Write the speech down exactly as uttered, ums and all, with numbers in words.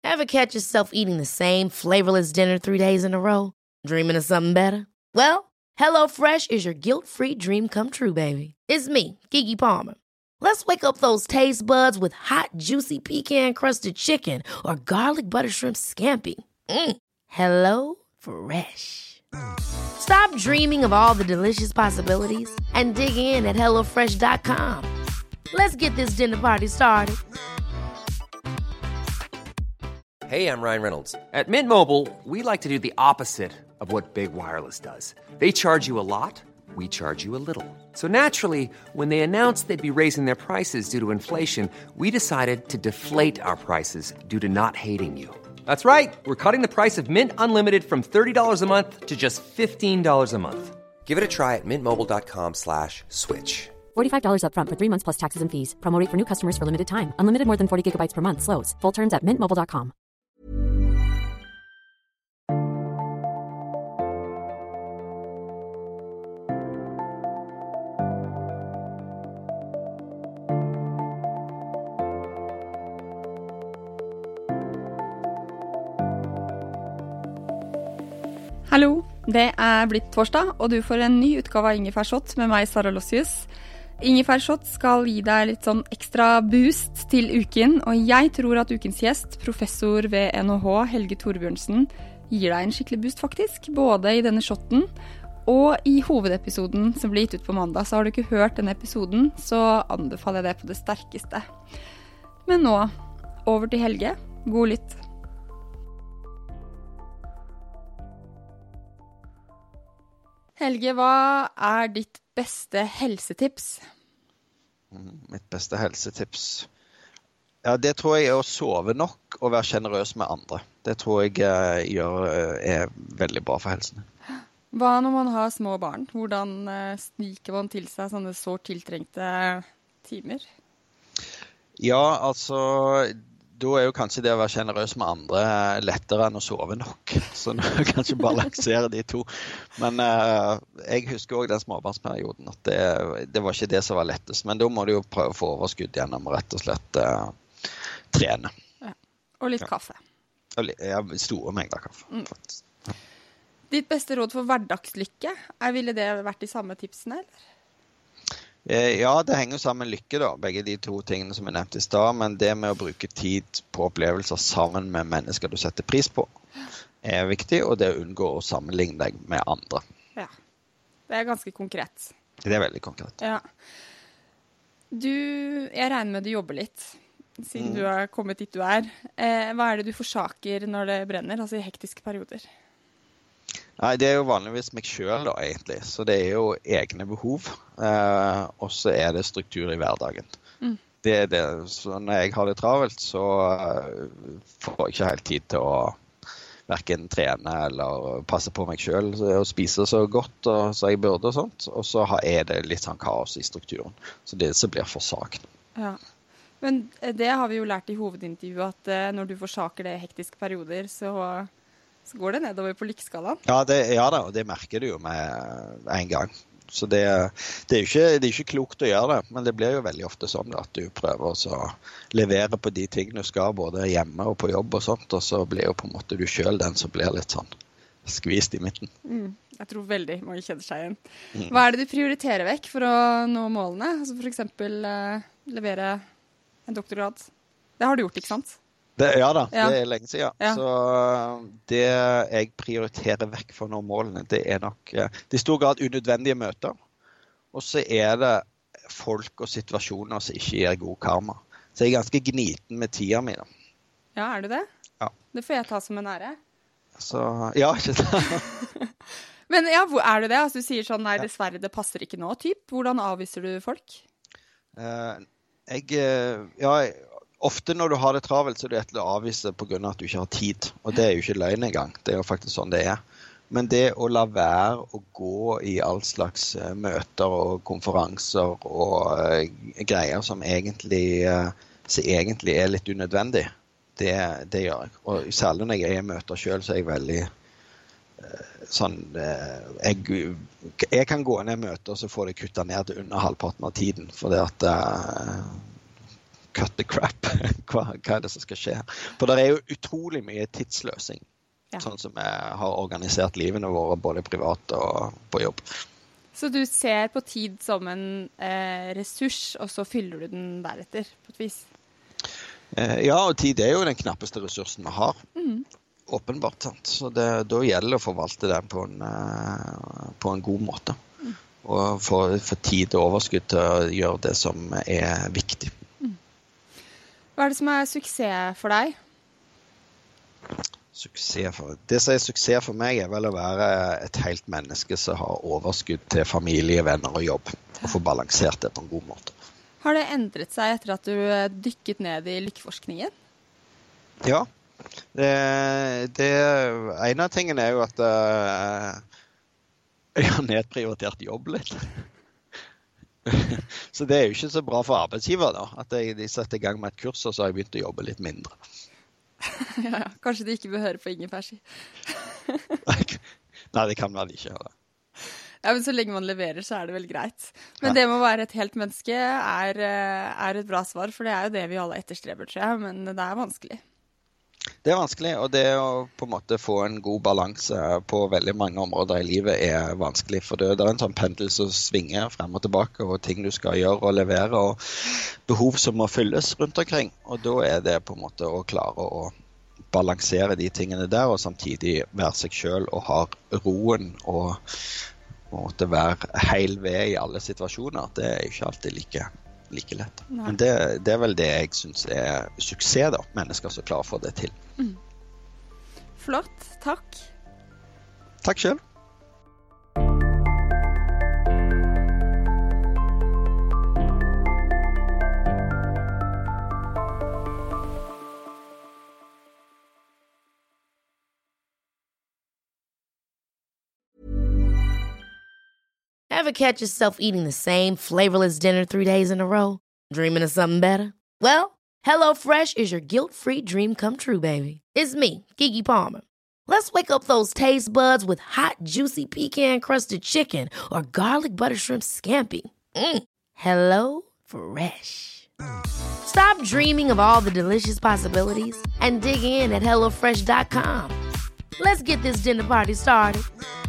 Ever catch yourself eating the same flavorless dinner three days in a row? Dreaming of something better? Well, HelloFresh is your guilt-free dream come true, baby. It's me, Keke Palmer. Let's wake up those taste buds with hot, juicy pecan-crusted chicken or garlic butter shrimp scampi. Mm. Hello Fresh. Stop dreaming of all the delicious possibilities and dig in at hello fresh dot com. Let's get this dinner party started. Hey, I'm Ryan Reynolds. At Mint Mobile, we like to do the opposite of what Big Wireless does. They charge you a lot, we charge you a little. So naturally, when they announced they'd be raising their prices due to inflation, we decided to deflate our prices due to not hating you. That's right. We're cutting the price of Mint Unlimited from thirty dollars a month to just fifteen dollars a month. Give it a try at mintmobile.com slash switch. forty-five dollars up front for three months plus taxes and fees. Promo rate for new customers for limited time. Unlimited more than forty gigabytes per month. Slows full terms at mint mobile dot com. Hallo, det er blitt torsdag, og du får en ny utgave av Ingefærshot med meg, Sara Lossius. Ingefærshot skal gi deg litt sånn ekstra boost til uken, og jeg tror at ukens gjest, professor ved N H H, Helge Torbjørnsen, gir deg en skikkelig boost faktisk, både i denne shotten og i hovedepisoden som blir gitt ut på mandag. Så har du ikke hørt denne episoden, så anbefaler jeg det på det sterkeste. Men nå, over til Helge. God lytt. Helge, hva er ditt beste helsetips? Mitt beste helsetips? Ja, det tror jeg er å sove nok og være generøs med andre. Det tror jeg uh, gjør, uh, er veldig bra for helsen. Hva når man har små barn? Hvordan uh, sniker man til seg sånne så tiltrengte timer? Ja, altså... Da er jo kanskje det å være generøs med andre lettere enn å sove nok. Så nå kan jeg ikke balansere de to. Men uh, jeg husker også den småbarnsperioden, at det, det var ikke det som var lettest. Men da må du jo prøve å få overskudd gjennom rett og slett uh, trene. Ja. Og litt ja. Kaffe. Og li- ja, store mengder kaffe, mm. faktisk. Ja. Ditt beste råd for hverdagslykke, er, ville det vært de samme tipsene, eller? Ja, det henger sammen med lykke da, begge de to tingene som jeg nevnte i stad, men det med å bruke tid på opplevelser sammen med mennesker du setter pris på er viktig, og det å unngå å sammenligne deg med andre. Ja, det er ganske konkret. Det er veldig konkret. Ja. Du, jeg regner med du jobber litt, siden mm. du har kommet dit du er. Eh, hva er det du forsaker når det brenner, altså i hektiske perioder? Nei, det er jo vanligvis meg selv da, egentlig. Så det er jo egne behov, eh, og så er det struktur i hverdagen. Mm. Det er det. Så når jeg har det travelt, så uh, får jeg ikke helt tid til å hverken trene eller passe på meg selv, og spise så godt og, så jeg burde og sånt. Og så er det litt sånn kaos i strukturen. Så det så blir forsagt. Ja. Men det har vi jo lært i hovedintervjuet, at uh, når du forsaker det i hektiske perioder, så... Så går det nedover på lykkeskalaen? Ja, det, ja da, og det merker du jo med en gang. Så det, det, er jo ikke, det er ikke klokt å gjøre det, men det blir jo veldig ofte sånn at du prøver å levere på de tingene du skal, både hjemme og på jobb og sånt, og så blir jo på en måte du selv den som blir litt sånn skvist i midten. Mm, jeg tror veldig mange kjenner seg igjen. Mm. Hva er det du prioriterer vekk for å nå målene? Altså for eksempel uh, levere en doktorgrad. Det har du gjort, ikke sant? Det, ja da, ja. Det er lenge siden. Ja. Så det jeg prioriterer vekk for å nå målene, det er nok det er i stor grad unødvendige møter. Og så er det folk og situasjoner som ikke gir god karma. Så jeg er ganske gniten med tida mi da. Ja, er du det? Ja. Det får jeg ta som en ære. Så, ja, ikke sant. Men ja, hvor er du det? Altså, du sier sånn, nei, dessverre, det passer ikke nå, typ. Hvordan avviser du folk? Uh, jeg, ja... Ofte når du har det travelt, så er det til å avvise på grunn av at du ikke har tid. Og det er jo ikke løgn engang. Det er jo faktisk sånn det er. Men det å la være å gå i all slags uh, møter og konferanser og uh, greier som egentlig, uh, som egentlig er litt unødvendig, det, det gjør jeg. Og særlig når jeg er i møter selv, så er jeg veldig uh, sånn... Uh, jeg, jeg kan gå ned i møter, så får jeg kuttet ned til under halvparten av tiden. For det at... Uh, cut the crap. Hva, hva er det som skal skje her? For det er jo utrolig mye tidsløsing, ja. Sånn som jeg har organisert livene våre, både privat og på jobb. Så du ser på tid som en eh, ressurs, og så fyller du den deretter, på et vis? Eh, ja, og tid er jo den knappeste ressursen vi har. Mm. Åpenbart, sant? Så det, da gjelder det å forvalte den på en, uh, på en god måte. Mm. Og få, få tid og overskudd til å gjøre det som er viktig. Mm. Hva er det som er suksess for deg? Suksess for, det som er suksess for meg er vel å være et helt menneske som har overskudd til familie, venner og jobb. Og få balansert det på en god måte. Har det endret seg etter at du dykket ned i lykkeforskningen? Ja. Det, det, en av tingene er jo at uh, jeg har nedprioritert jobb litt. Så det er jo ikke så bra for arbeidsgiver da, at jeg, de setter i gang med et kurs, og så har jeg begynt å jobbe litt mindre. Ja, ja. Kanskje de ikke bør høre på ingefærsi. Nei, det kan man ikke høre. Ja, men så lenge man leverer, så er det vel greit. Men ja. Det med å være et helt menneske er, er et bra svar, for det er jo det vi alle etterstreber, tror jeg, men det er vanskelig. Det er vanskelig, og det å på en måte få en god balanse på veldig mange områder i livet er vanskelig, for det, det er en sånn pendel som svinger frem og tilbake, og ting du skal gjøre og levere, og behov som må fylles rundt omkring. Og da er det på en måte å klare å balansere de tingene der, og samtidig være seg selv og ha roen og måtte være heil ved i alle situasjoner. Det er ikke alltid like like lett. Nei. Men det, det er vel det jeg synes er suksess da, mennesker som klarer å få det til. Mm. Flott, takk. Takk selv. Ever catch yourself eating the same flavorless dinner three days in a row? Dreaming of something better? Well, HelloFresh is your guilt-free dream come true, baby. It's me, Keke Palmer. Let's wake up those taste buds with hot, juicy pecan-crusted chicken or garlic butter shrimp scampi. Mm. Hello Fresh. Stop dreaming of all the delicious possibilities and dig in at hello fresh dot com. Let's get this dinner party started.